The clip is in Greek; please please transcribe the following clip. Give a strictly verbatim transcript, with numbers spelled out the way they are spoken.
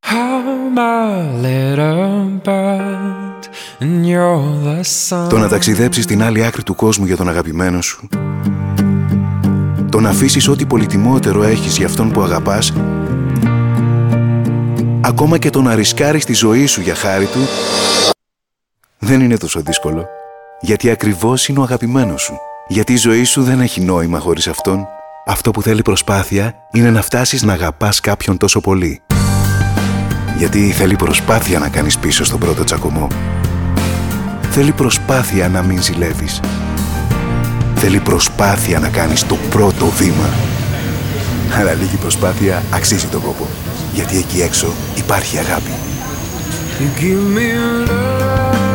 Το να ταξιδέψεις στην άλλη άκρη του κόσμου για τον αγαπημένο σου, το να αφήσεις ό,τι πολυτιμότερο έχεις για αυτόν που αγαπάς, ακόμα και το να ρισκάρεις τη ζωή σου για χάρη του, δεν είναι τόσο δύσκολο. Γιατί ακριβώς είναι ο αγαπημένος σου. Γιατί η ζωή σου δεν έχει νόημα χωρίς αυτόν. Αυτό που θέλει προσπάθεια είναι να φτάσεις να αγαπάς κάποιον τόσο πολύ. Γιατί θέλει προσπάθεια να κάνεις πίσω στον πρώτο τσακωμό. Θέλει προσπάθεια να μην ζηλεύεις. Θέλει προσπάθεια να κάνεις το πρώτο βήμα. Αλλά λίγη προσπάθεια αξίζει τον κόπο. Γιατί εκεί έξω υπάρχει αγάπη. You give me love.